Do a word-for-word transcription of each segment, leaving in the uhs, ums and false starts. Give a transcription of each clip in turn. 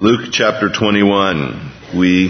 Luke chapter twenty-one. We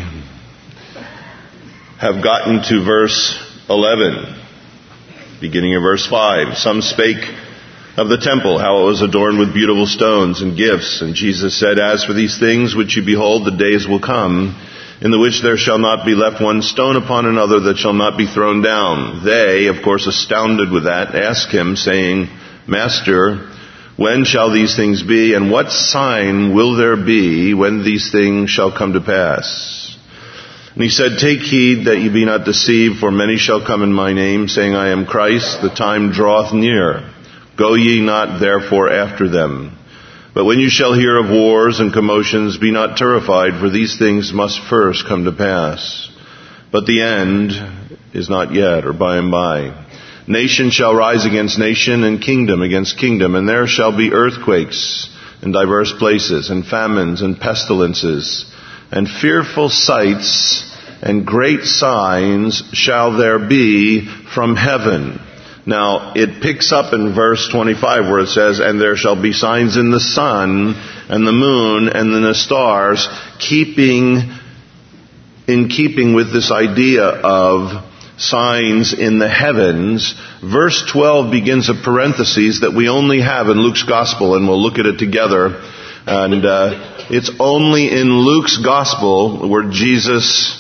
have gotten to verse eleven, beginning of verse five. Some spake of the temple, how it was adorned with beautiful stones and gifts. And Jesus said, As for these things which you behold, the days will come, in the which there shall not be left one stone upon another that shall not be thrown down. They, of course, astounded with that, asked him, saying, Master, when shall these things be, and what sign will there be when these things shall come to pass? And he said, Take heed that ye be not deceived, for many shall come in my name, saying, I am Christ. The time draweth near. Go ye not therefore after them. But when you shall hear of wars and commotions, be not terrified, for these things must first come to pass. But the end is not yet, or by and by. Nation shall rise against nation, and kingdom against kingdom, and there shall be earthquakes in diverse places, and famines, and pestilences, and fearful sights, and great signs shall there be from heaven. Now, it picks up in verse twenty-five where it says, And there shall be signs in the sun, and the moon, and in the stars, keeping, in keeping with this idea of signs in the heavens. Verse twelve begins a parenthesis that we only have in Luke's gospel, and we'll look at it together. And uh, it's only in Luke's gospel where Jesus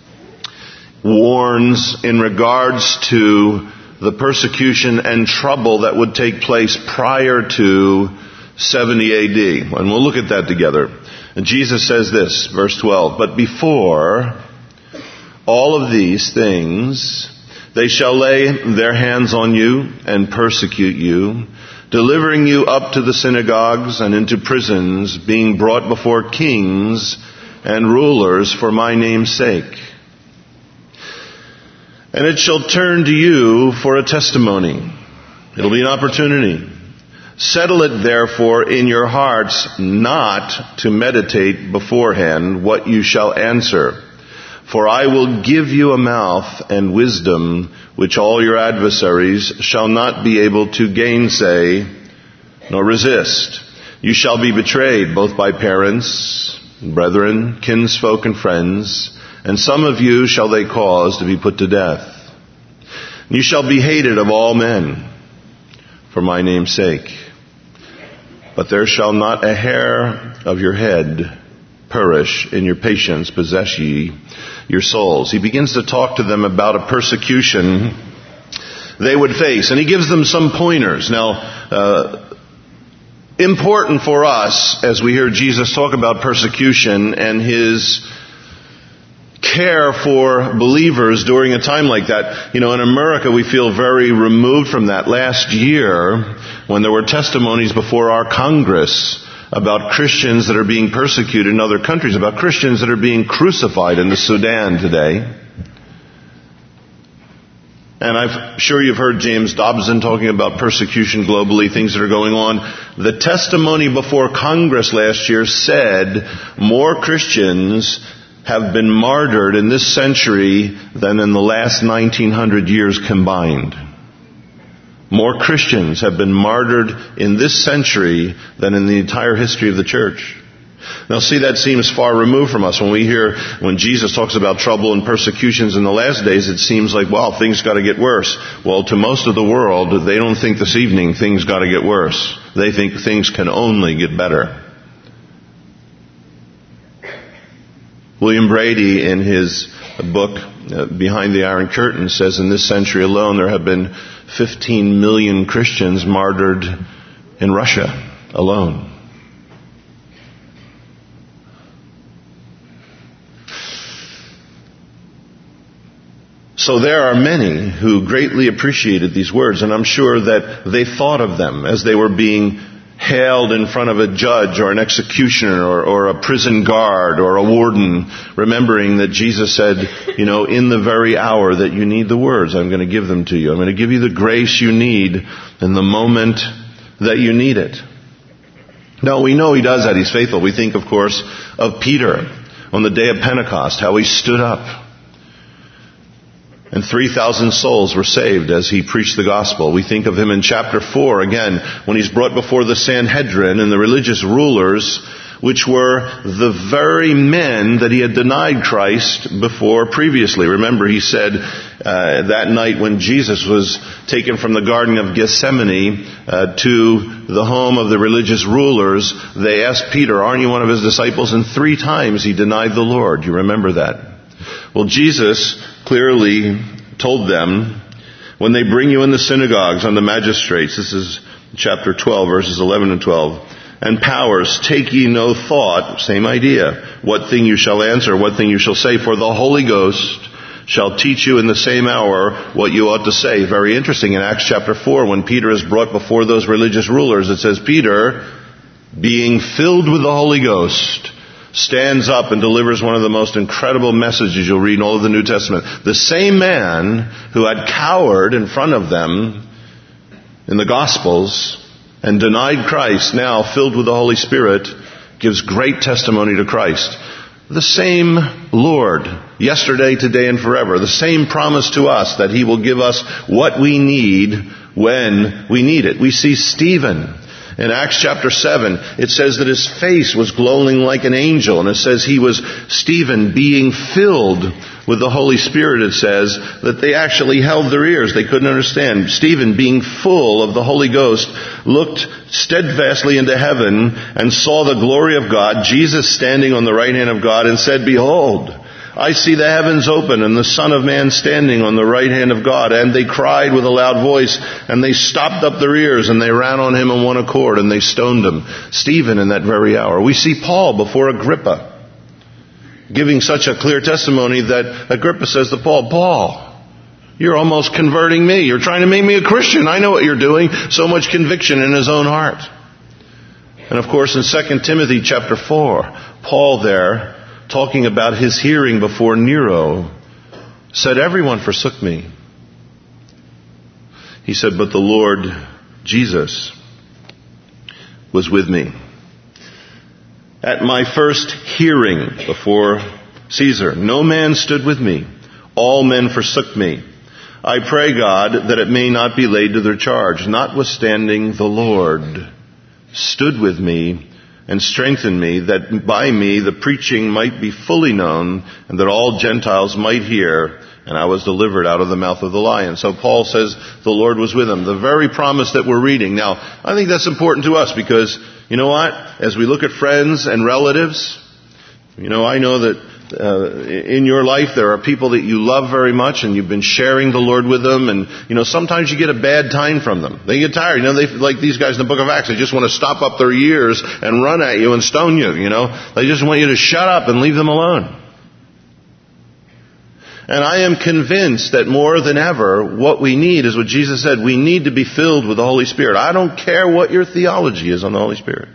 warns in regards to the persecution and trouble that would take place prior to seventy A D. And we'll look at that together. And Jesus says this, verse twelve, But before all of these things, they shall lay their hands on you and persecute you, delivering you up to the synagogues and into prisons, being brought before kings and rulers for my name's sake. And it shall turn to you for a testimony. It'll be an opportunity. Settle it therefore in your hearts not to meditate beforehand what you shall answer. For I will give you a mouth and wisdom which all your adversaries shall not be able to gainsay nor resist. You shall be betrayed both by parents, brethren, kinsfolk, and friends, and some of you shall they cause to be put to death. You shall be hated of all men for my name's sake. But there shall not a hair of your head perish. In your patience possess ye your souls. He begins to talk to them about a persecution they would face. And he gives them some pointers. Now, uh, important for us as we hear Jesus talk about persecution and his care for believers during a time like that. You know, in America we feel very removed from that. Last year, when there were testimonies before our Congress about Christians that are being persecuted in other countries, about Christians that are being crucified in the Sudan today. And I'm sure you've heard James Dobson talking about persecution globally, things that are going on. The testimony before Congress last year said more Christians have been martyred in this century than in the last nineteen hundred years combined. More Christians have been martyred in this century than in the entire history of the church. Now see, that seems far removed from us. When we hear, when Jesus talks about trouble and persecutions in the last days, it seems like, well, things got to get worse. Well, to most of the world, they don't think this evening things got to get worse. They think things can only get better. William Brady, in his book, uh, Behind the Iron Curtain, says in this century alone there have been fifteen million Christians martyred in Russia alone. So there are many who greatly appreciated these words, and I'm sure that they thought of them as they were being hailed in front of a judge or an executioner or, or a prison guard or a warden, remembering that Jesus said, you know, in the very hour that you need the words, I'm going to give them to you. I'm going to give you the grace you need in the moment that you need it. Now, we know he does that. He's faithful. We think, of course, of Peter on the day of Pentecost, how he stood up And three thousand souls were saved as he preached the gospel. We think of him in chapter four, again, when he's brought before the Sanhedrin and the religious rulers, which were the very men that he had denied Christ before previously. Remember, he said uh, that night when Jesus was taken from the Garden of Gethsemane uh, to the home of the religious rulers, they asked Peter, aren't you one of his disciples? And three times he denied the Lord. You remember that? Well, Jesus clearly told them, when they bring you in the synagogues on the magistrates, this is chapter twelve, verses eleven and twelve, and powers, take ye no thought, same idea, what thing you shall answer, what thing you shall say, for the Holy Ghost shall teach you in the same hour what you ought to say. Very interesting, in Acts chapter four, when Peter is brought before those religious rulers, it says, Peter, being filled with the Holy Ghost, stands up and delivers one of the most incredible messages you'll read in all of the New Testament. The same man who had cowered in front of them in the Gospels and denied Christ, now filled with the Holy Spirit, gives great testimony to Christ. The same Lord, yesterday, today, and forever. The same promise to us that He will give us what we need when we need it. We see Stephen. In Acts chapter seven, it says that his face was glowing like an angel. And it says he was, Stephen, being filled with the Holy Spirit, it says, that they actually held their ears. They couldn't understand. Stephen, being full of the Holy Ghost, looked steadfastly into heaven and saw the glory of God, Jesus standing on the right hand of God, and said, Behold, I see the heavens open and the Son of Man standing on the right hand of God. And they cried with a loud voice, and they stopped up their ears, and they ran on him in one accord, and they stoned him. Stephen in that very hour. We see Paul before Agrippa, giving such a clear testimony that Agrippa says to Paul, Paul, you're almost converting me. You're trying to make me a Christian. I know what you're doing. So much conviction in his own heart. And of course in Second Timothy chapter four, Paul there, talking about his hearing before Nero, said, everyone forsook me. He said, but the Lord Jesus was with me. At my first hearing before Caesar, no man stood with me. All men forsook me. I pray God that it may not be laid to their charge. Notwithstanding, the Lord stood with me and strengthened me, that by me the preaching might be fully known, and that all Gentiles might hear, and I was delivered out of the mouth of the lion. So Paul says the Lord was with him. The very promise that we're reading. Now, I think that's important to us because, you know what? As we look at friends and relatives, you know, I know that uh, in your life there are people that you love very much and you've been sharing the Lord with them, and you know sometimes you get a bad time from them. They get tired. You know, they like these guys in the book of Acts. They just want to stop up their ears and run at you and stone you. You know, they just want you to shut up and leave them alone. And I am convinced that more than ever, what we need is what Jesus said. We need to be filled with the Holy Spirit. I don't care what your theology is on the Holy Spirit.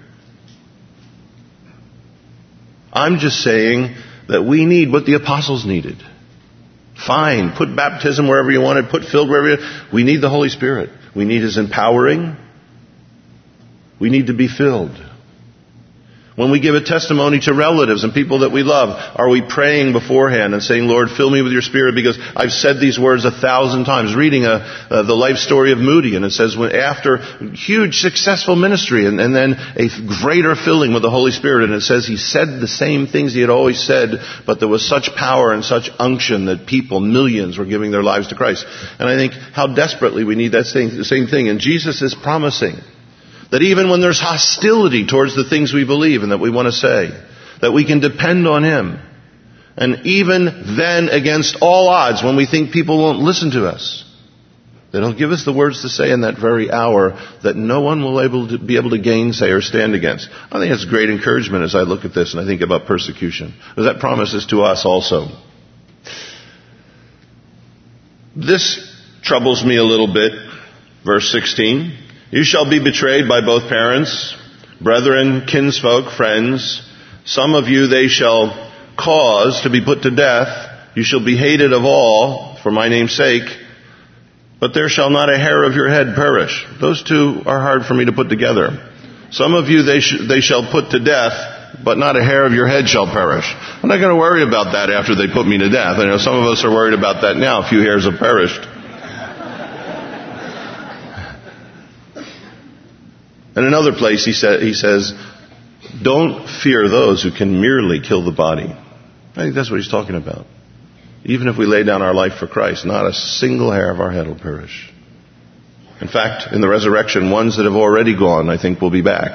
I'm just saying that we need what the apostles needed. Fine, put baptism wherever you want it, put filled wherever you want it. We need the Holy Spirit. We need His empowering. We need to be filled. When we give a testimony to relatives and people that we love, are we praying beforehand and saying, Lord, fill me with your Spirit? Because I've said these words a thousand times. Reading a, uh, the life story of Moody, and it says when after huge successful ministry and, and then a greater filling with the Holy Spirit, and it says he said the same things he had always said, but there was such power and such unction that people, millions, were giving their lives to Christ. And I think how desperately we need that same, the same thing. And Jesus is promising that even when there's hostility towards the things we believe and that we want to say, that we can depend on Him. And even then, against all odds, when we think people won't listen to us, that He'll give us the words to say in that very hour that no one will able to be able to gainsay or stand against. I think it's great encouragement as I look at this and I think about persecution. Because that promise is to us also. This troubles me a little bit. Verse sixteen. You shall be betrayed by both parents, brethren, kinsfolk, friends. Some of you they shall cause to be put to death. You shall be hated of all for my name's sake. But there shall not a hair of your head perish. Those two are hard for me to put together. Some of you they, sh- they shall put to death. but not a hair of your head shall perish. I'm not going to worry about that after they put me to death. I know some of us are worried about that now. A few hairs have perished. In another place, he, sa- he says, don't fear those who can merely kill the body. I think that's what he's talking about. Even if we lay down our life for Christ, not a single hair of our head will perish. In fact, in the resurrection, ones that have already gone, I think, will be back.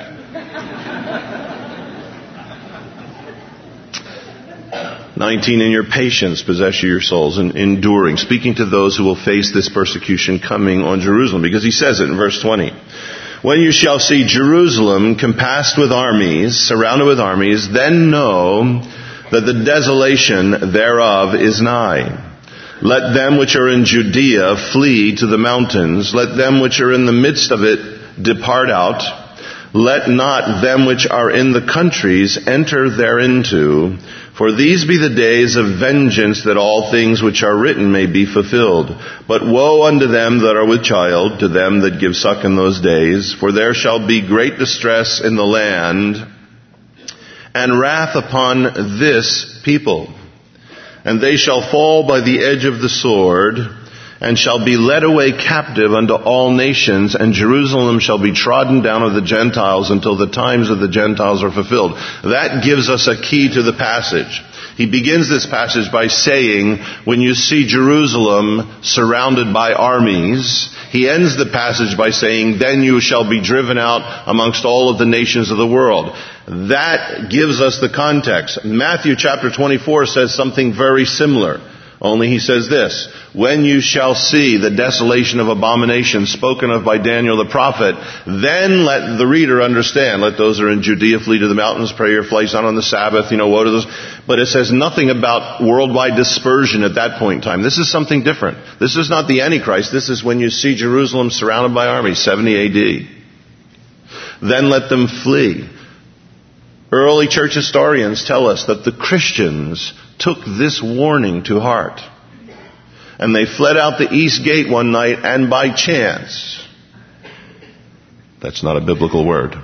nineteen, in your patience possess you your souls, and enduring, speaking to those who will face this persecution coming on Jerusalem. Because he says it in verse twenty. When you shall see Jerusalem compassed with armies, surrounded with armies, then know that the desolation thereof is nigh. Let them which are in Judea flee to the mountains. Let them which are in the midst of it depart out. Let not them which are in the countries enter thereinto. For these be the days of vengeance, that all things which are written may be fulfilled. But woe unto them that are with child, to them that give suck in those days. For there shall be great distress in the land, and wrath upon this people. And they shall fall by the edge of the sword, and shall be led away captive unto all nations, and Jerusalem shall be trodden down of the Gentiles until the times of the Gentiles are fulfilled. That gives us a key to the passage. He begins this passage by saying, when you see Jerusalem surrounded by armies, he ends the passage by saying, then you shall be driven out amongst all of the nations of the world. That gives us the context. Matthew chapter twenty-four says something very similar. Only he says this, when you shall see the desolation of abomination spoken of by Daniel the prophet, then let the reader understand. Let those who are in Judea flee to the mountains, pray your flights not on the Sabbath, you know, woe to those. But it says nothing about worldwide dispersion at that point in time. This is something different. This is not the Antichrist. This is when you see Jerusalem surrounded by armies, seventy A D. Then let them flee. Early church historians tell us that the Christians took this warning to heart. And they fled out the east gate one night, and by chance, that's not a biblical word.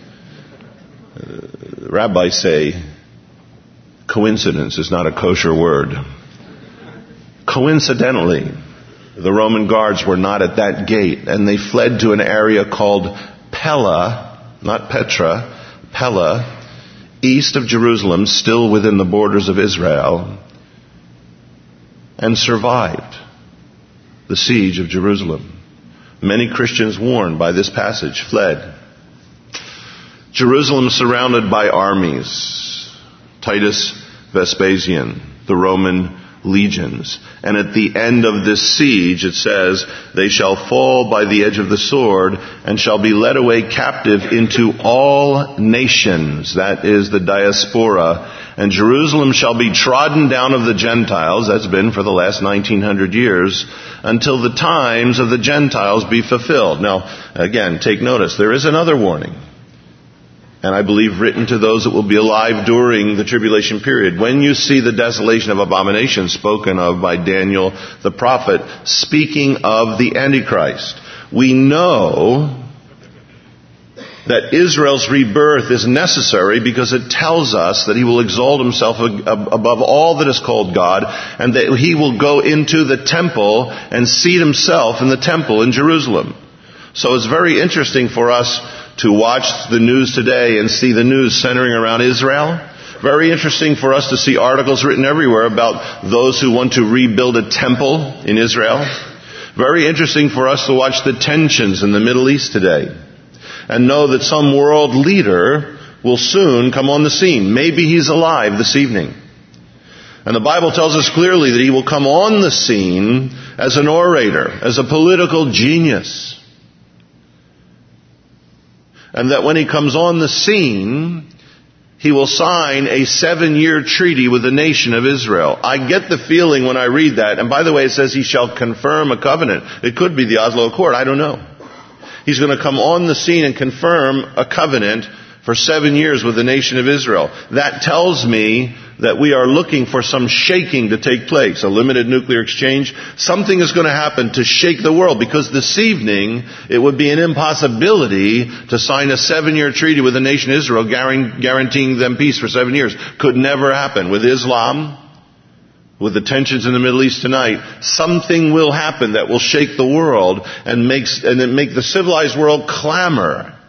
Uh, rabbis say coincidence is not a kosher word. Coincidentally, the Roman guards were not at that gate, and they fled to an area called Pella, not Petra, Pella, east of Jerusalem, still within the borders of Israel, and survived the siege of Jerusalem. Many Christians, warned by this passage, fled. Jerusalem surrounded by armies. Titus Vespasian, the Roman legions. And at the end of this siege, it says, they shall fall by the edge of the sword, and shall be led away captive into all nations. That is the diaspora. And Jerusalem shall be trodden down of the Gentiles. That's been for the last nineteen hundred years, until the times of the Gentiles be fulfilled. Now, again, take notice. There is another warning. And I believe written to those that will be alive during the tribulation period. When you see the desolation of abomination spoken of by Daniel the prophet, speaking of the Antichrist, we know that Israel's rebirth is necessary because it tells us that he will exalt himself above all that is called God, and that he will go into the temple and seat himself in the temple in Jerusalem. So it's very interesting for us to watch the news today and see the news centering around Israel. Very interesting for us to see articles written everywhere about those who want to rebuild a temple in Israel. Very interesting for us to watch the tensions in the Middle East today and know that some world leader will soon come on the scene. Maybe he's alive this evening. And the Bible tells us clearly that he will come on the scene as an orator, as a political genius. And that when he comes on the scene, he will sign a seven-year treaty with the nation of Israel. I get the feeling when I read that, and by the way, it says he shall confirm a covenant. It could be the Oslo Accord, I don't know. He's going to come on the scene and confirm a covenant for seven years with the nation of Israel. That tells me that we are looking for some shaking to take place, a limited nuclear exchange. Something is going to happen to shake the world, because this evening it would be an impossibility to sign a seven-year treaty with the nation Israel guaranteeing them peace for seven years. Could never happen. With Islam, with the tensions in the Middle East tonight, something will happen that will shake the world and makes and then make the civilized world clamor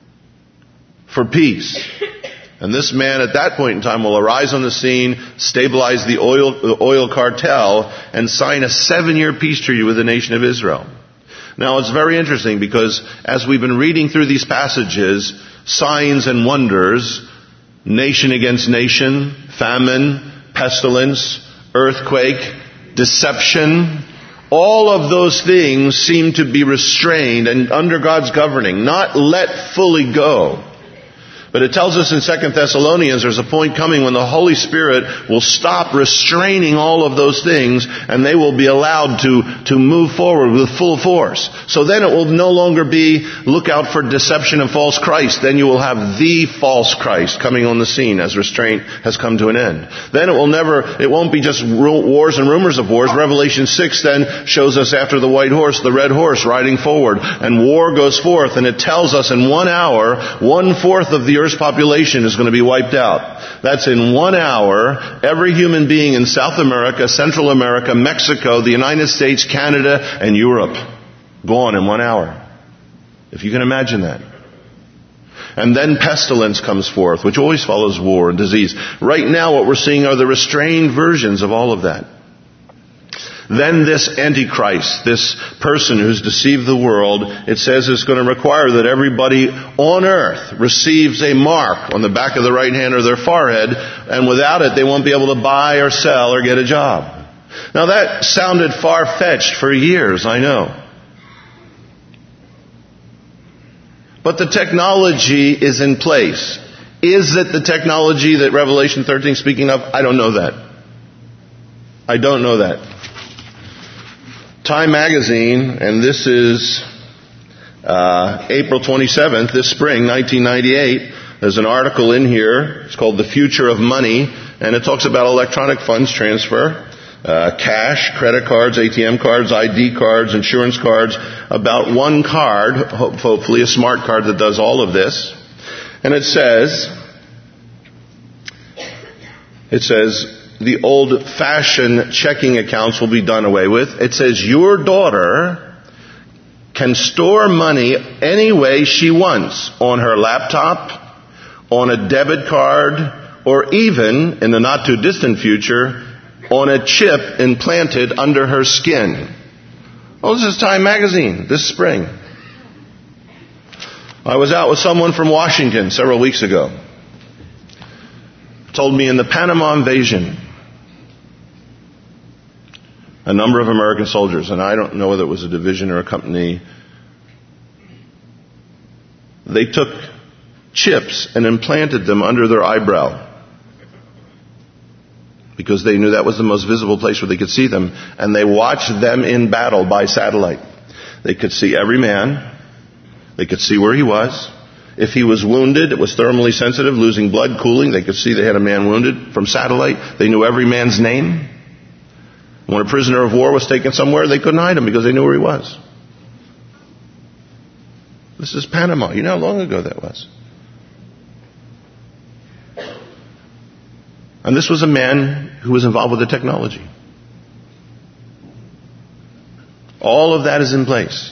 for peace. And this man at that point in time will arise on the scene, stabilize the oil, the oil cartel, and sign a seven-year peace treaty with the nation of Israel. Now it's very interesting, because as we've been reading through these passages, signs and wonders, nation against nation, famine, pestilence, earthquake, deception, all of those things seem to be restrained and under God's governing, not let fully go. But it tells us in Second Thessalonians there's a point coming when the Holy Spirit will stop restraining all of those things, and they will be allowed to, to move forward with full force. So then it will no longer be look out for deception and false Christ. Then you will have the false Christ coming on the scene as restraint has come to an end. Then it will never, it won't be just wars and rumors of wars. Revelation six then shows us after the white horse, the red horse riding forward, and war goes forth, and it tells us in one hour, one fourth of the earth's population is going to be wiped out. That's in one hour. Every human being in South America, Central America, Mexico, the United States, Canada, and Europe gone in one hour. If you can imagine that. And then pestilence comes forth, which always follows war and disease. Right now what we're seeing are the restrained versions of all of that. Then this Antichrist, this person who's deceived the world, it says is going to require that everybody on earth receives a mark on the back of the right hand or their forehead, and without it they won't be able to buy or sell or get a job. Now that sounded far-fetched for years, I know. But the technology is in place. Is it the technology that Revelation thirteen is speaking of? I don't know that. I don't know that. Time magazine, and this is uh, April twenty-seventh, this spring, nineteen ninety-eight. There's an article in here. It's called The Future of Money, and it talks about electronic funds transfer, uh, cash, credit cards, A T M cards, I D cards, insurance cards, about one card, hopefully a smart card that does all of this. And it says, it says, the old-fashioned checking accounts will be done away with. It says your daughter can store money any way she wants, on her laptop, on a debit card, or even, in the not-too-distant future, on a chip implanted under her skin. Oh, this is Time magazine this spring. I was out with someone from Washington several weeks ago. Told me in the Panama invasion, a number of American soldiers, and I don't know whether it was a division or a company, they took chips and implanted them under their eyebrow because they knew that was the most visible place where they could see them, and they watched them in battle by satellite. They could see every man. They could see where he was. If he was wounded, it was thermally sensitive, losing blood, cooling. They could see they had a man wounded from satellite. They knew every man's name. When a prisoner of war was taken somewhere, they couldn't hide him because they knew where he was. This is Panama. You know how long ago that was. And this was a man who was involved with the technology. All of that is in place.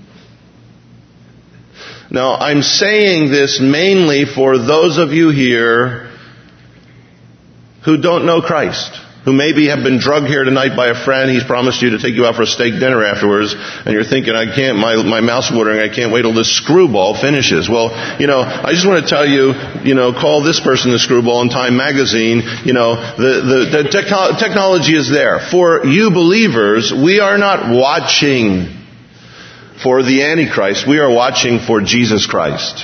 Now, I'm saying this mainly for those of you here who don't know Christ, who maybe have been drugged here tonight by a friend. He's promised you to take you out for a steak dinner afterwards, and you're thinking, I can't, my, my mouth's watering, I can't wait till this screwball finishes. Well, you know, I just want to tell you, you know, call this person the screwball in Time magazine. You know, the, the, the techno- technology is there. For you believers, we are not watching for the Antichrist. We are watching for Jesus Christ.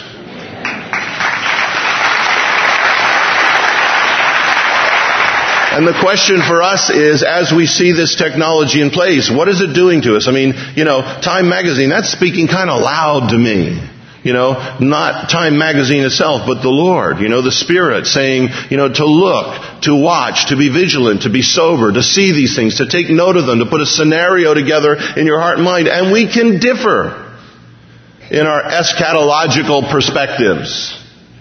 And the question for us is, as we see this technology in place, what is it doing to us? I mean, you know, Time magazine, that's speaking kind of loud to me. You know, not Time magazine itself, but the Lord, you know, the Spirit saying, you know, to look, to watch, to be vigilant, to be sober, to see these things, to take note of them, to put a scenario together in your heart and mind. And we can differ in our eschatological perspectives.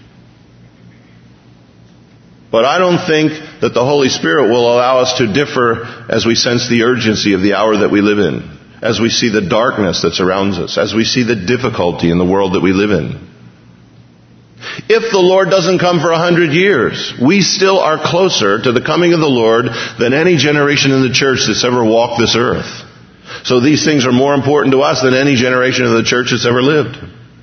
But I don't think that the Holy Spirit will allow us to differ as we sense the urgency of the hour that we live in, as we see the darkness that surrounds us, as we see the difficulty in the world that we live in. If the Lord doesn't come for a hundred years, we still are closer to the coming of the Lord than any generation in the church that's ever walked this earth. So these things are more important to us than any generation of the church that's ever lived.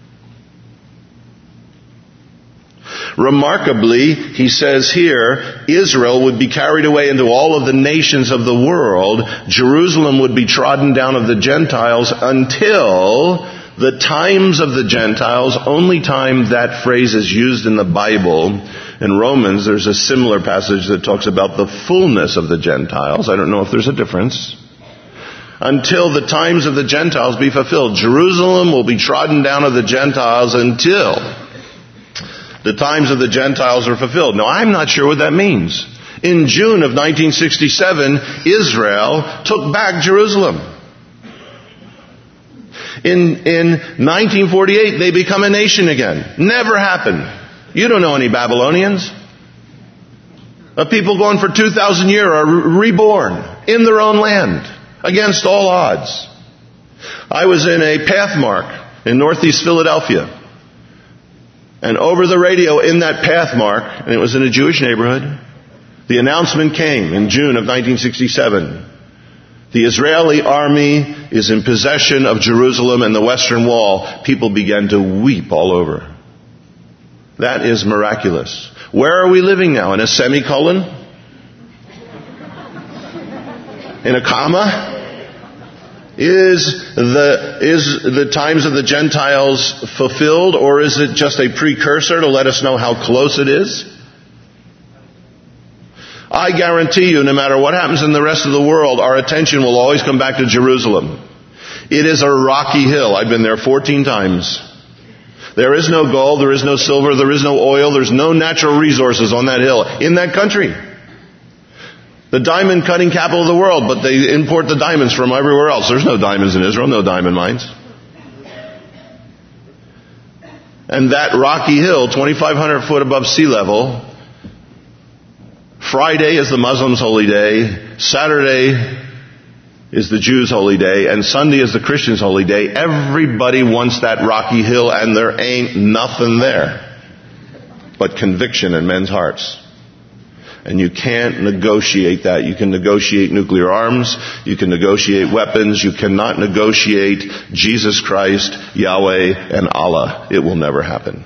Remarkably, he says here, Israel would be carried away into all of the nations of the world. Jerusalem would be trodden down of the Gentiles until the times of the Gentiles. Only time that phrase is used in the Bible. In Romans, there's a similar passage that talks about the fullness of the Gentiles. I don't know if there's a difference. Until the times of the Gentiles be fulfilled. Jerusalem will be trodden down of the Gentiles until the times of the Gentiles are fulfilled. Now, I'm not sure what that means. In June of nineteen sixty-seven, Israel took back Jerusalem. In, in nineteen forty-eight, they become a nation again. Never happened. You don't know any Babylonians. A people going for two thousand years are reborn in their own land against all odds. I was in a Pathmark in northeast Philadelphia. And over the radio in that Pathmark, and it was in a Jewish neighborhood, the announcement came in June of nineteen sixty-seven. The Israeli army is in possession of Jerusalem and the Western Wall. People began to weep all over. That is miraculous. Where are we living now? In a semicolon? In a comma? Is the, is the times of the Gentiles fulfilled, or is it just a precursor to let us know how close it is? I guarantee you, no matter what happens in the rest of the world, our attention will always come back to Jerusalem. It is a rocky hill. I've been there fourteen times. There is no gold, there is no silver, there is no oil, there's no natural resources on that hill, in that country. The diamond cutting capital of the world, but they import the diamonds from everywhere else. There's no diamonds in Israel, no diamond mines. And that rocky hill, twenty-five hundred foot above sea level, Friday is the Muslims' holy day, Saturday is the Jews' holy day, and Sunday is the Christians' holy day. Everybody wants that rocky hill, and there ain't nothing there but conviction in men's hearts. And you can't negotiate that. You can negotiate nuclear arms. You can negotiate weapons. You cannot negotiate Jesus Christ, Yahweh, and Allah. It will never happen.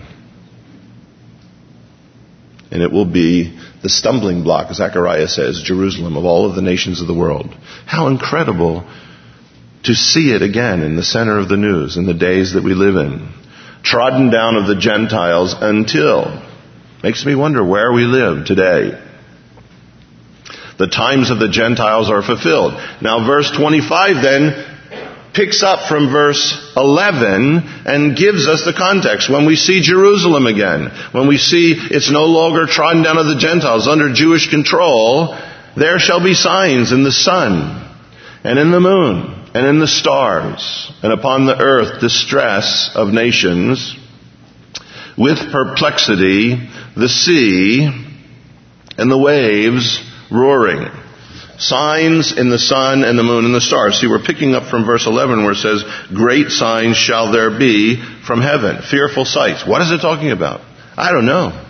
And it will be the stumbling block, Zechariah says, Jerusalem of all of the nations of the world. How incredible to see it again in the center of the news in the days that we live in. Trodden down of the Gentiles until, makes me wonder where we live today. The times of the Gentiles are fulfilled. Now verse twenty-five then picks up from verse eleven and gives us the context. When we see Jerusalem again, when we see it's no longer trodden down of the Gentiles under Jewish control, there shall be signs in the sun and in the moon and in the stars, and upon the earth distress of nations, with perplexity the sea and the waves roaring. Signs in the sun and the moon and the stars. See, we're picking up from verse eleven where it says, great signs shall there be from heaven. Fearful sights. What is it talking about? I don't know.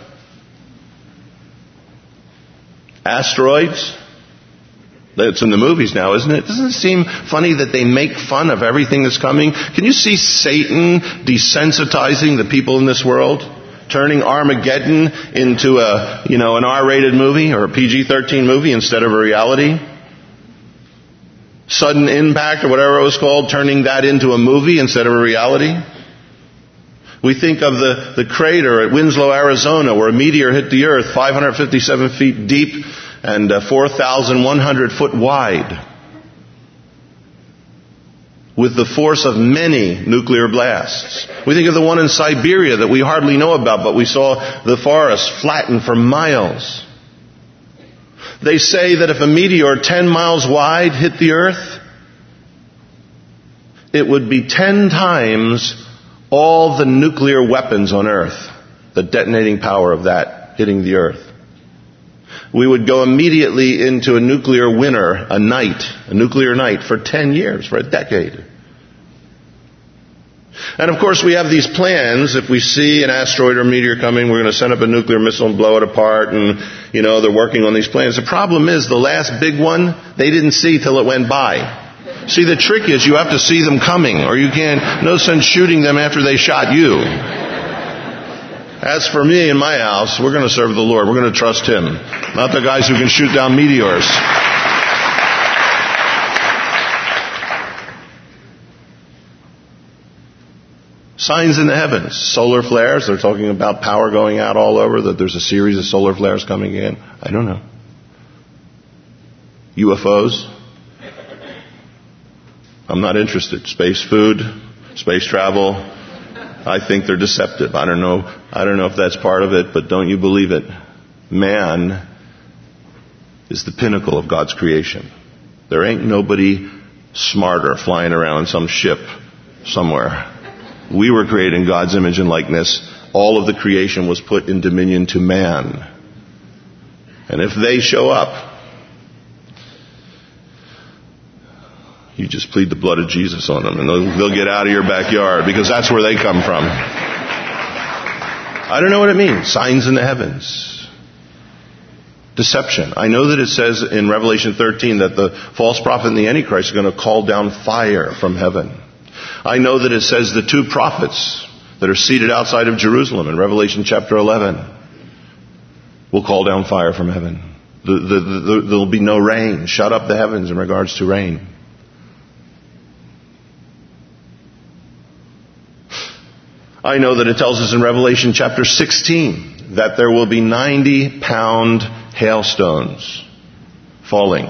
Asteroids? It's in the movies now, isn't it? Doesn't it seem funny that they make fun of everything that's coming? Can you see Satan desensitizing the people in this world? Turning Armageddon into a, you know, an R-rated movie or a P G thirteen movie instead of a reality. Sudden Impact or whatever it was called, turning that into a movie instead of a reality. We think of the, the crater at Winslow, Arizona, where a meteor hit the earth five hundred fifty-seven feet deep and uh, four thousand one hundred foot wide, with the force of many nuclear blasts. We think of the one in Siberia that we hardly know about, but we saw the forest flattened for miles. They say that if a meteor ten miles wide hit the earth, it would be ten times all the nuclear weapons on earth, the detonating power of that hitting the earth. We would go immediately into a nuclear winter, a night, a nuclear night for ten years, for a decade. And of course we have these plans. If we see an asteroid or meteor coming, we're going to send up a nuclear missile and blow it apart. And, you know, they're working on these plans. The problem is the last big one, they didn't see till it went by. See, the trick is you have to see them coming, or you can't, no sense shooting them after they shot you. As for me and my house, we're going to serve the Lord. We're going to trust Him, not the guys who can shoot down meteors. Signs in the heavens. Solar flares. They're talking about power going out all over, that there's a series of solar flares coming in. I don't know. U F Os. I'm not interested. Space food, space travel. I think they're deceptive. I don't know. I don't know if that's part of it, but don't you believe it? Man is the pinnacle of God's creation. There ain't nobody smarter flying around in some ship somewhere. We were created in God's image and likeness. All of the creation was put in dominion to man. And if they show up, you just plead the blood of Jesus on them, and they'll, they'll get out of your backyard, because that's where they come from. I don't know what it means. Signs in the heavens. Deception. I know that it says in Revelation thirteen that the false prophet and the Antichrist are going to call down fire from heaven. I know that it says the two prophets that are seated outside of Jerusalem in Revelation chapter eleven will call down fire from heaven. The, the, the, there'll be no rain. Shut up the heavens in regards to rain. I know that it tells us in Revelation chapter sixteen that there will be ninety pound hailstones falling.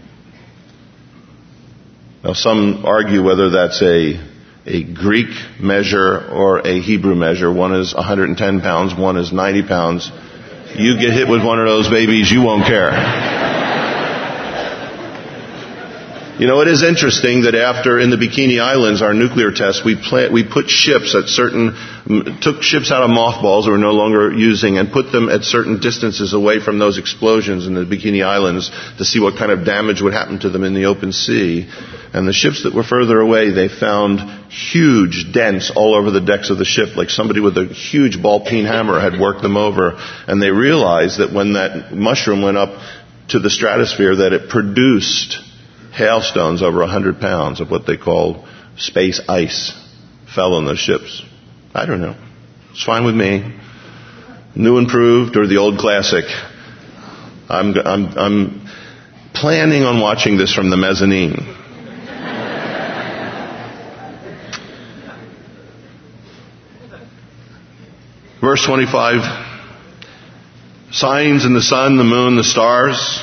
Now some argue whether that's a, a Greek measure or a Hebrew measure. One is one hundred ten pounds, one is ninety pounds. You get hit with one of those babies, you won't care. You know, it is interesting that after in the Bikini Islands, our nuclear test, we plant, we put ships at certain, took ships out of mothballs that we're no longer using and put them at certain distances away from those explosions in the Bikini Islands to see what kind of damage would happen to them in the open sea. And the ships that were further away, they found huge dents all over the decks of the ship, like somebody with a huge ball-peen hammer had worked them over. And they realized that when that mushroom went up to the stratosphere, that it produced hailstones over a hundred pounds of what they call space ice fell on those ships. I don't know. It's fine with me. New improved or the old classic. I'm, I'm, I'm planning on watching this from the mezzanine. Verse twenty-five. Signs in the sun, the moon, the stars.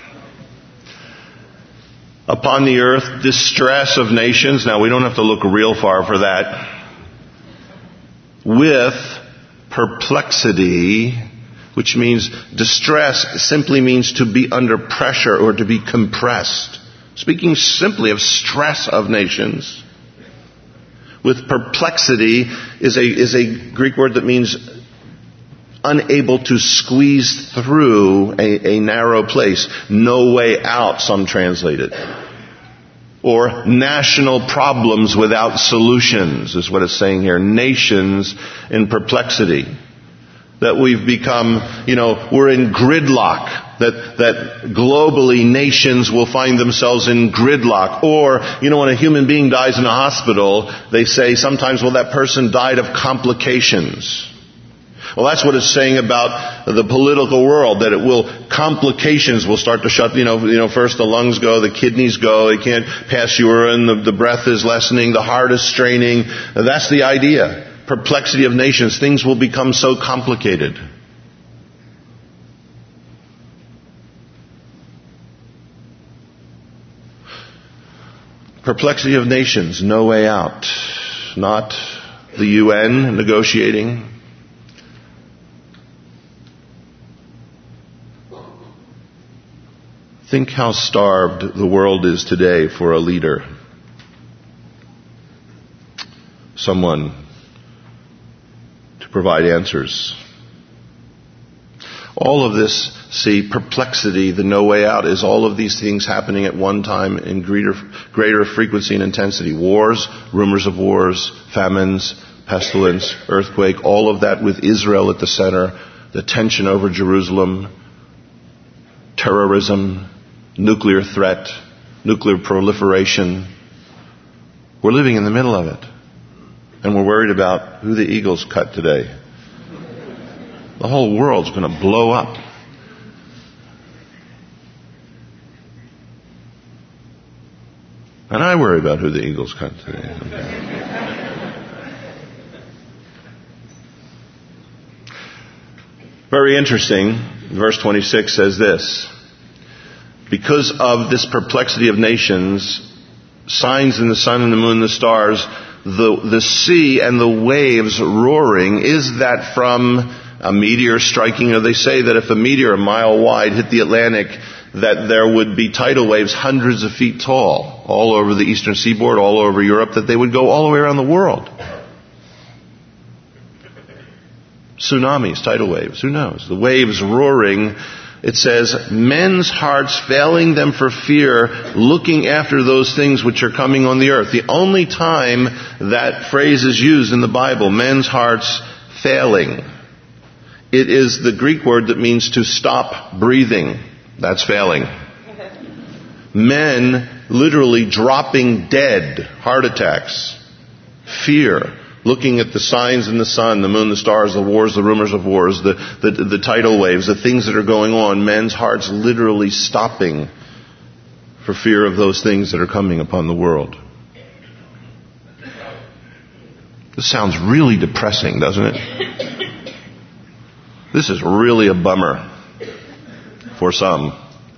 Upon the earth, distress of nations. Now, we don't have to look real far for that. With perplexity, which means distress simply means to be under pressure or to be compressed. Speaking simply of stress of nations. With perplexity is a, is a Greek word that means unable to squeeze through a, a narrow place. No way out, some translate it. Or national problems without solutions is what it's saying here. Nations in perplexity. That we've become, you know, we're in gridlock. That, that globally nations will find themselves in gridlock. Or, you know, when a human being dies in a hospital, they say sometimes, well, that person died of complications. Well, that's what it's saying about the political world, that it will, complications will start to shut, you know, you know, first the lungs go, the kidneys go, they can't pass urine, the, the breath is lessening, the heart is straining. That's the idea. Perplexity of nations. Things will become so complicated. Perplexity of nations, no way out. Not the U N negotiating. Think how starved the world is today for a leader. Someone to provide answers. All of this, see, perplexity, the no way out, is all of these things happening at one time in greater, greater frequency and intensity. Wars, rumors of wars, famines, pestilence, earthquake, all of that with Israel at the center, the tension over Jerusalem, terrorism, nuclear threat, nuclear proliferation. We're living in the middle of it. And we're worried about who the Eagles cut today. The whole world's going to blow up. And I worry about who the Eagles cut today. Very interesting. Verse twenty-six says this. Because of this perplexity of nations, signs in the sun and the moon and the stars, the, the sea and the waves roaring, is that from a meteor striking? Or they say that if a meteor a mile wide hit the Atlantic, that there would be tidal waves hundreds of feet tall all over the eastern seaboard, all over Europe, that they would go all the way around the world. Tsunamis, tidal waves, who knows? The waves roaring. It says, men's hearts failing them for fear, looking after those things which are coming on the earth. The only time that phrase is used in the Bible, men's hearts failing. It is the Greek word that means to stop breathing. That's failing. Men literally dropping dead, heart attacks, fear, looking at the signs in the sun, the moon, the stars, the wars, the rumors of wars, the, the, the tidal waves, the things that are going on, men's hearts literally stopping for fear of those things that are coming upon the world. This sounds really depressing, doesn't it? This is really a bummer for some.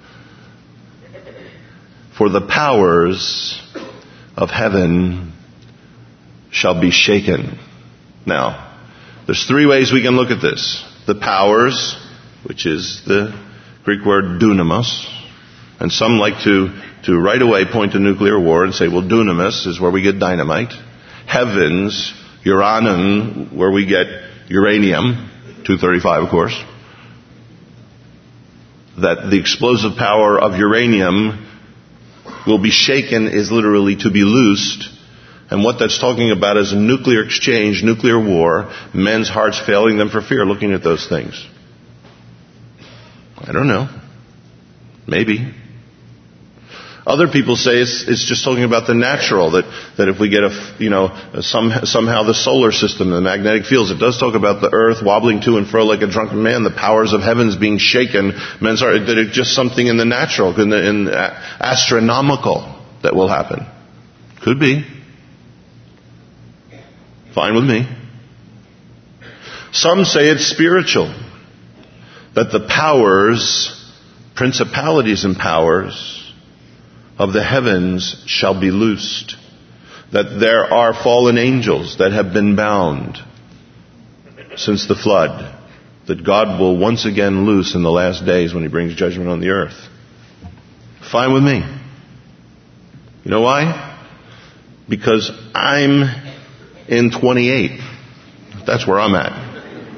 For the powers of heaven shall be shaken. Now, there's three ways we can look at this. The powers, which is the Greek word dunamis, and some like to, to right away point to nuclear war and say, well, dunamis is where we get dynamite. Heavens, uranon, where we get uranium, two thirty-five, of course. That the explosive power of uranium will be shaken is literally to be loosed. And what that's talking about is a nuclear exchange, nuclear war, men's hearts failing them for fear, looking at those things. I don't know. Maybe. Other people say it's, it's just talking about the natural, that, that if we get a, you know, some, somehow the solar system, the magnetic fields, it does talk about the earth wobbling to and fro like a drunken man, the powers of heavens being shaken, men's heart, that it's just something in the natural, in the, in the astronomical that will happen. Could be. Fine with me. Some say it's spiritual, that the powers, principalities and powers of the heavens shall be loosed. That there are fallen angels that have been bound since the flood. That God will once again loose in the last days when He brings judgment on the earth. Fine with me. You know why? Because I'm in twenty-eight. That's where I'm at.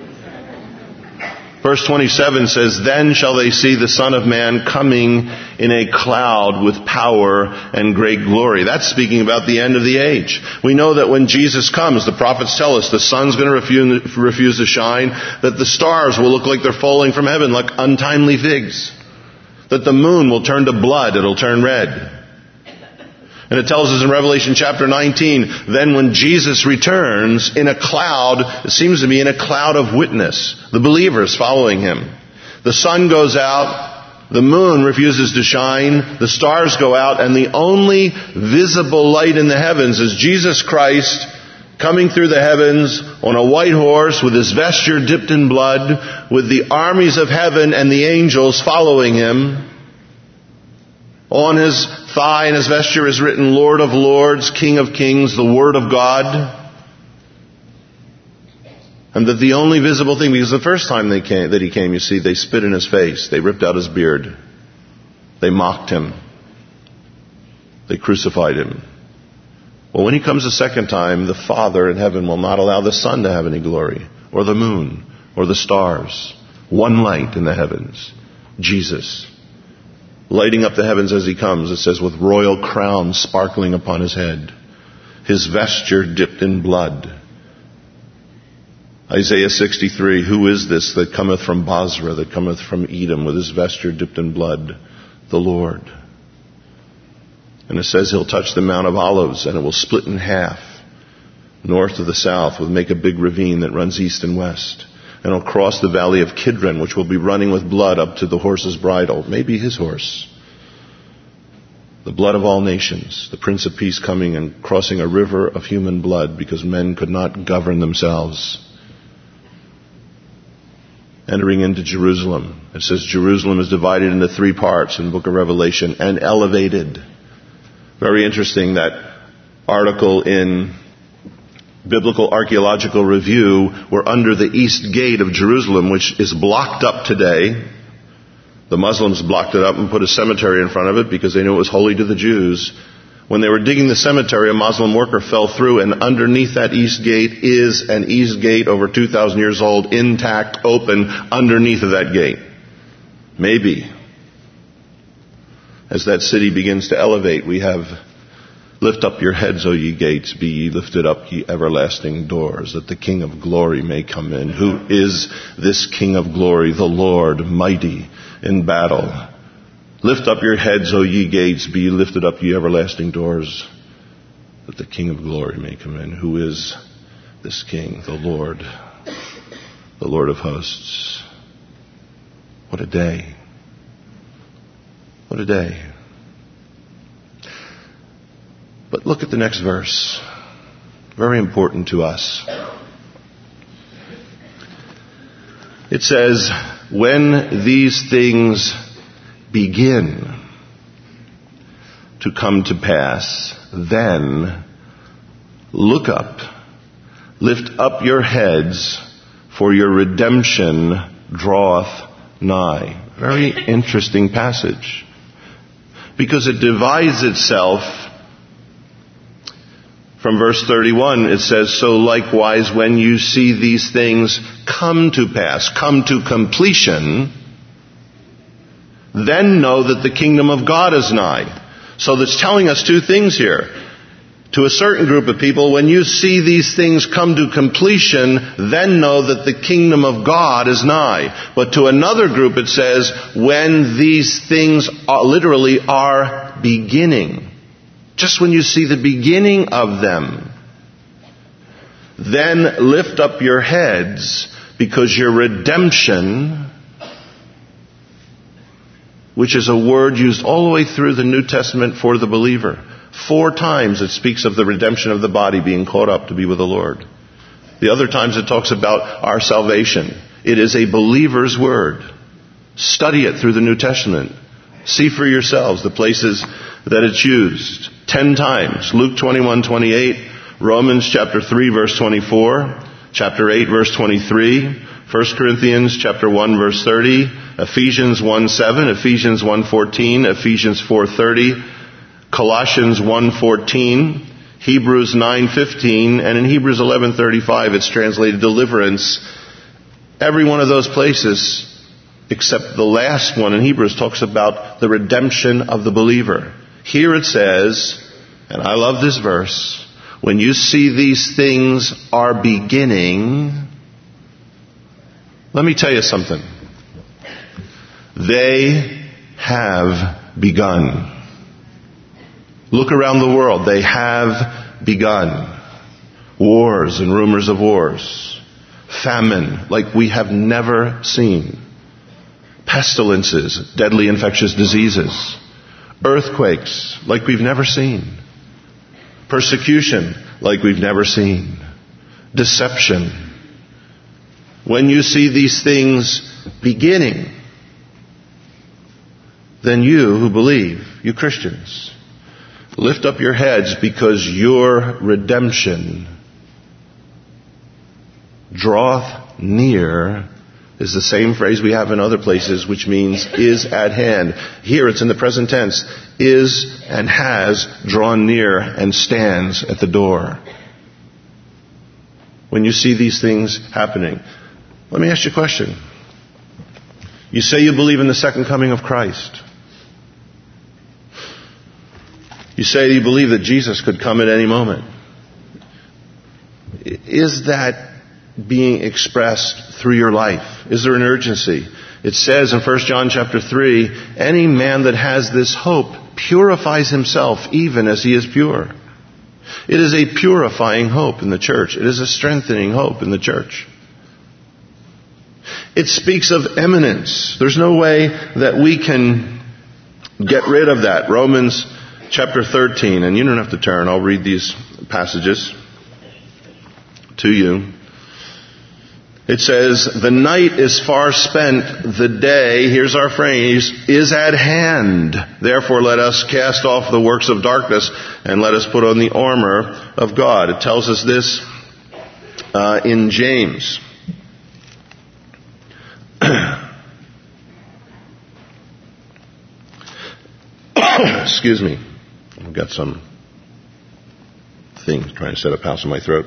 Verse twenty-seven says, then shall they see the Son of Man coming in a cloud with power and great glory. That's speaking about the end of the age. We know that when Jesus comes, the prophets tell us the sun's going to refuse, refuse to shine, that the stars will look like they're falling from heaven like untimely figs, that the moon will turn to blood, it'll turn red. And it tells us in Revelation chapter nineteen, then when Jesus returns in a cloud, it seems to be in a cloud of witness, the believers following Him. The sun goes out, the moon refuses to shine, the stars go out, and the only visible light in the heavens is Jesus Christ coming through the heavens on a white horse with His vesture dipped in blood, with the armies of heaven and the angels following Him. On His thigh and His vesture is written, Lord of Lords, King of Kings, the Word of God. And that the only visible thing, because the first time they came, that He came, you see, they spit in His face. They ripped out His beard. They mocked him. They crucified him. Well, when he comes a second time, the Father in heaven will not allow the sun to have any glory, or the moon, or the stars. One light in the heavens, Jesus, lighting up the heavens as he comes. It says, with royal crown sparkling upon his head, his vesture dipped in blood. Isaiah sixty-three, who is this that cometh from Basra, that cometh from Edom, with his vesture dipped in blood? The Lord. And it says he'll touch the Mount of Olives, and it will split in half, north to the south, will make a big ravine that runs east and west. And it'll cross the valley of Kidron, which will be running with blood up to the horse's bridle, maybe his horse. The blood of all nations, the Prince of Peace coming and crossing a river of human blood because men could not govern themselves. Entering into Jerusalem. It says Jerusalem is divided into three parts in the book of Revelation and elevated. Very interesting, that article in Biblical Archaeological Review, we're under the east gate of Jerusalem, which is blocked up today. The Muslims blocked it up and put a cemetery in front of it because they knew it was holy to the Jews. When they were digging the cemetery, a Muslim worker fell through, and underneath that east gate is an east gate over two thousand years old, intact, open, underneath of that gate. Maybe, as that city begins to elevate, we have, lift up your heads, O ye gates, be ye lifted up, ye everlasting doors, that the King of glory may come in. Who is this King of glory? The Lord, mighty in battle. Lift up your heads, O ye gates, be ye lifted up, ye everlasting doors, that the King of glory may come in. Who is this King? The Lord, the Lord of hosts. What a day. What a day. But look at the next verse. Very important to us. It says, when these things begin to come to pass, then look up, lift up your heads, for your redemption draweth nigh. Very interesting passage, because it divides itself from verse thirty-one. It says, so likewise when you see these things come to pass, come to completion, then know that the kingdom of God is nigh. So that's telling us two things here. To a certain group of people, when you see these things come to completion, then know that the kingdom of God is nigh. But to another group it says, when these things are, literally are beginning. Just when you see the beginning of them, then lift up your heads, because your redemption, which is a word used all the way through the New Testament for the believer. Four times it speaks of the redemption of the body being caught up to be with the Lord. The other times it talks about our salvation. It is a believer's word. Study it through the New Testament. See for yourselves the places that it's used. Ten times. Luke twenty-one twenty-eight, Romans chapter three verse twenty-four, chapter eight verse twenty-three, First Corinthians chapter one verse thirty, Ephesians one seven, Ephesians one fourteen, Ephesians four thirty, Colossians one fourteen, Hebrews nine fifteen, and in Hebrews eleven thirty-five it's translated deliverance. Every one of those places, except the last one in Hebrews, talks about the redemption of the believer. Here it says, and I love this verse, when you see these things are beginning, let me tell you something. They have begun. Look around the world. They have begun. Wars and rumors of wars. Famine like we have never seen. Pestilences, deadly infectious diseases. Earthquakes like we've never seen. Persecution like we've never seen. Deception. When you see these things beginning, then you who believe, you Christians, lift up your heads, because your redemption draweth near is the same phrase we have in other places, which means is at hand. Here it's in the present tense. Is and has drawn near and stands at the door. When you see these things happening, let me ask you a question. You say you believe in the second coming of Christ. You say you believe that Jesus could come at any moment. Is that being expressed through your life? Is there an urgency? It says in First John chapter three, any man that has this hope purifies himself even as he is pure. It is a purifying hope in the church. It is a strengthening hope in the church. It speaks of eminence. There's no way that we can get rid of that. Romans chapter thirteen, and you don't have to turn. I'll read these passages to you. It says, the night is far spent, the day, here's our phrase, is at hand. Therefore let us cast off the works of darkness and let us put on the armor of God. It tells us this uh, in James. Excuse me. I've got some things trying to set up house in my throat.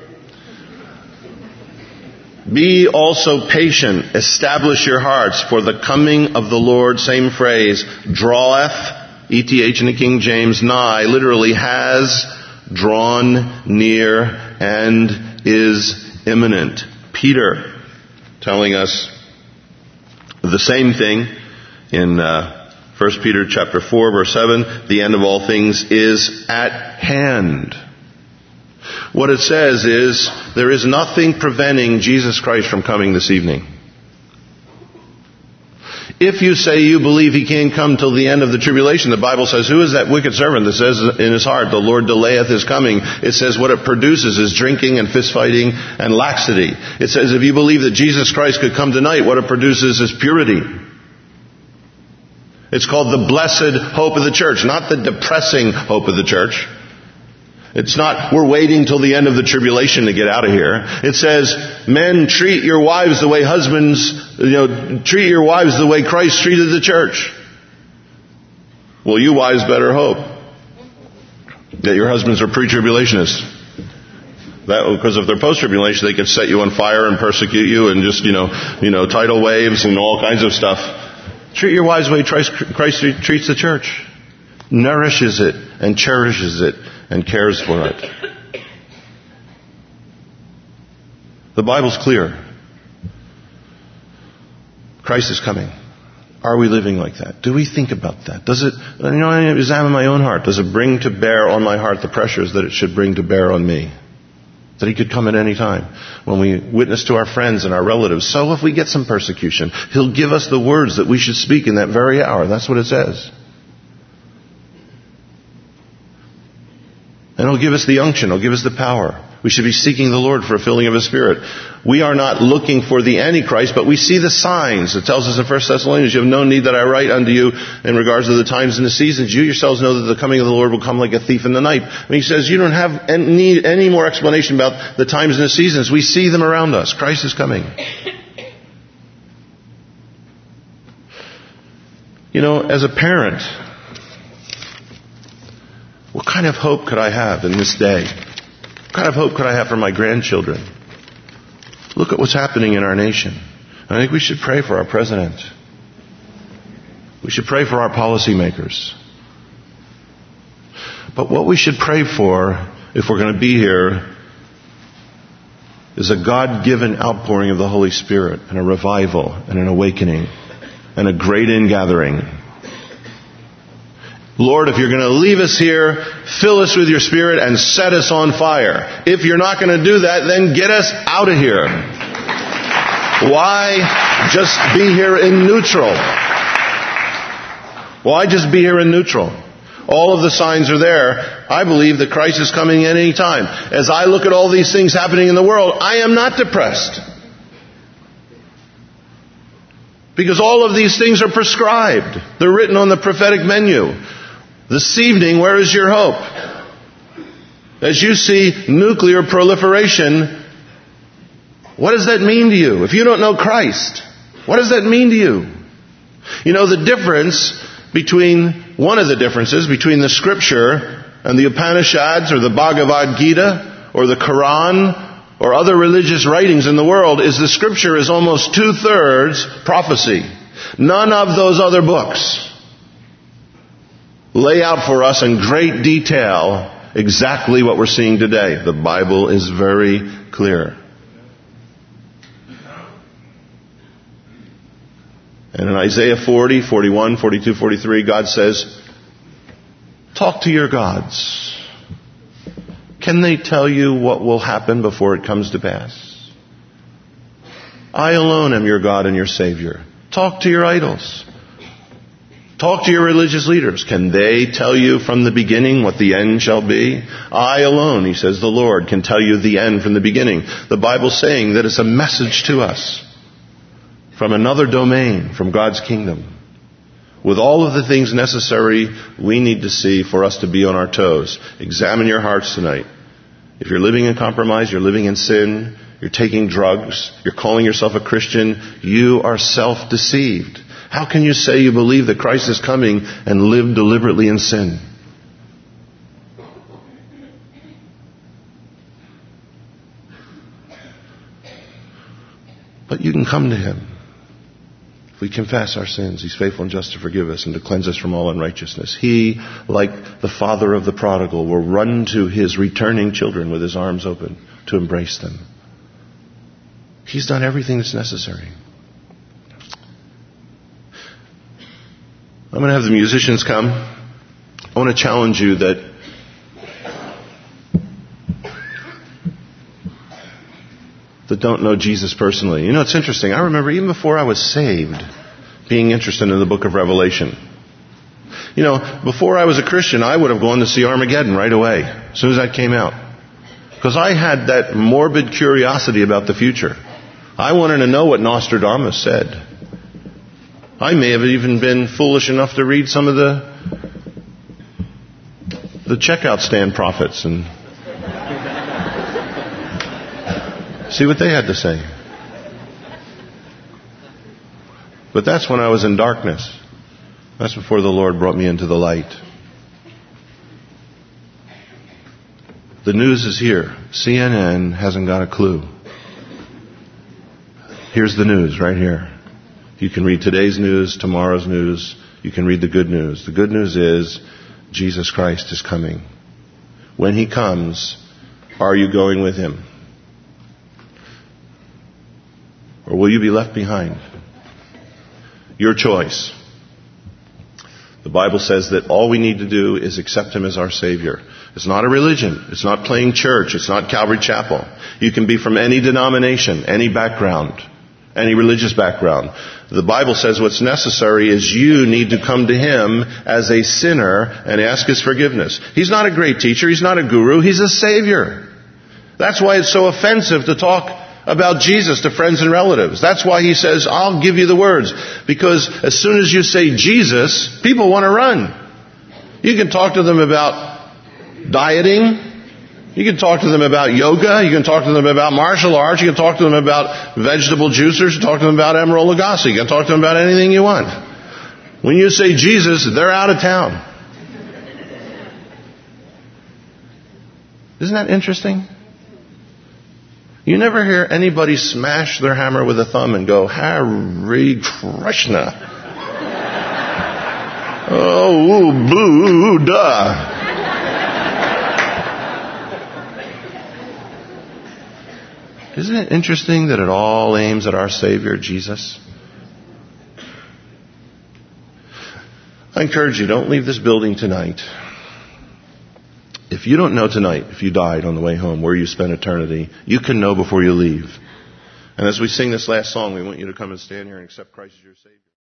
Be also patient, establish your hearts, for the coming of the Lord, same phrase, draweth, E T H in the King James, nigh, literally has drawn near and is imminent. Peter telling us the same thing in uh, First Peter chapter four, verse seven, the end of all things is at hand. What it says is, there is nothing preventing Jesus Christ from coming this evening. If you say you believe He can't come till the end of the tribulation, the Bible says, who is that wicked servant that says in his heart, the Lord delayeth His coming? It says what it produces is drinking and fist-fighting and laxity. It says if you believe that Jesus Christ could come tonight, what it produces is purity. It's called the blessed hope of the church, not the depressing hope of the church. It's not, we're waiting till the end of the tribulation to get out of here. It says, men, treat your wives the way husbands, you know, treat your wives the way Christ treated the church. Well, you wives better hope that your husbands are pre-tribulationists. That, because if they're post-tribulation, they could set you on fire and persecute you and just, you know, you know, tidal waves and all kinds of stuff. Treat your wives the way Christ, Christ treats the church. Nourishes it and cherishes it and cares for it. The Bible's clear. Christ is coming. Are we living like that? Do we think about that? Does it, you know, I examine my own heart. Does it bring to bear on my heart the pressures that it should bring to bear on me? That He could come at any time. When we witness to our friends and our relatives, so if we get some persecution, He'll give us the words that we should speak in that very hour. That's what it says. And He'll give us the unction. He'll give us the power. We should be seeking the Lord for a filling of His Spirit. We are not looking for the Antichrist, but we see the signs. It tells us in First Thessalonians, you have no need that I write unto you in regards to the times and the seasons. You yourselves know that the coming of the Lord will come like a thief in the night. And He says, you don't have any, need any more explanation about the times and the seasons. We see them around us. Christ is coming. You know, as a parent, what kind of hope could I have in this day? What kind of hope could I have for my grandchildren? Look at what's happening in our nation. I think we should pray for our president. We should pray for our policymakers. But what we should pray for, if we're going to be here, is a God-given outpouring of the Holy Spirit and a revival and an awakening and a great ingathering. Lord, if you're going to leave us here, fill us with your Spirit and set us on fire. If you're not going to do that, then get us out of here. Why just be here in neutral? Why just be here in neutral? All of the signs are there. I believe that Christ is coming at any time. As I look at all these things happening in the world, I am not depressed. Because all of these things are prescribed. They're written on the prophetic menu. This evening, where is your hope? As you see nuclear proliferation, what does that mean to you? If you don't know Christ, What does that mean to you? You know, the difference between, one of the differences between the Scripture and the Upanishads or the Bhagavad Gita or the Quran or other religious writings in the world is the Scripture is almost two-thirds prophecy. None of those other books lay out for us in great detail exactly what we're seeing today. The Bible is very clear. And in Isaiah forty, forty-one, forty-two, forty-three, God says, talk to your gods. Can they tell you what will happen before it comes to pass? I alone am your God and your Savior. Talk to your idols. Talk to your religious leaders. Can they tell you from the beginning what the end shall be? I alone, he says, the Lord, can tell you the end from the beginning. The Bible's saying that it's a message to us from another domain, from God's kingdom, with all of the things necessary we need to see for us to be on our toes. Examine your hearts tonight. If you're living in compromise, you're living in sin, you're taking drugs, you're calling yourself a Christian, you are self-deceived. How can you say you believe that Christ is coming and live deliberately in sin? But you can come to Him. If we confess our sins, He's faithful and just to forgive us and to cleanse us from all unrighteousness. He, like the father of the prodigal, will run to his returning children with his arms open to embrace them. He's done everything that's necessary. I'm going to have the musicians come. I want to challenge you that that don't know Jesus personally. You know, it's interesting. I remember even before I was saved, being interested in the book of Revelation. You know, before I was a Christian, I would have gone to see Armageddon right away, as soon as that came out. Because I had that morbid curiosity about the future. I wanted to know what Nostradamus said. I may have even been foolish enough to read some of the the checkout stand prophets and see what they had to say. But that's when I was in darkness. That's before the Lord brought me into the light. The news is here. C N N hasn't got a clue. Here's the news right here. You can read today's news, tomorrow's news. You can read the good news. The good news is Jesus Christ is coming. When He comes, are you going with Him? Or will you be left behind? Your choice. The Bible says that all we need to do is accept Him as our Savior. It's not a religion. It's not playing church. It's not Calvary Chapel. You can be from any denomination, any background, any religious background. The Bible says what's necessary is you need to come to Him as a sinner and ask His forgiveness. He's not a great teacher. He's not a guru. He's a Savior. That's why it's so offensive to talk about Jesus to friends and relatives. That's why He says, I'll give you the words. Because as soon as you say Jesus, people want to run. You can talk to them about dieting. You can talk to them about yoga. You can talk to them about martial arts. You can talk to them about vegetable juicers. You can talk to them about Emeril Lagasse. You can talk to them about anything you want. When you say Jesus, they're out of town. Isn't that interesting? You never hear anybody smash their hammer with a thumb and go, Hare Krishna. Oh, ooh, Buddha. Isn't it interesting that it all aims at our Savior, Jesus? I encourage you, don't leave this building tonight. If you don't know tonight, if you died on the way home, where you spend eternity, you can know before you leave. And as we sing this last song, we want you to come and stand here and accept Christ as your Savior.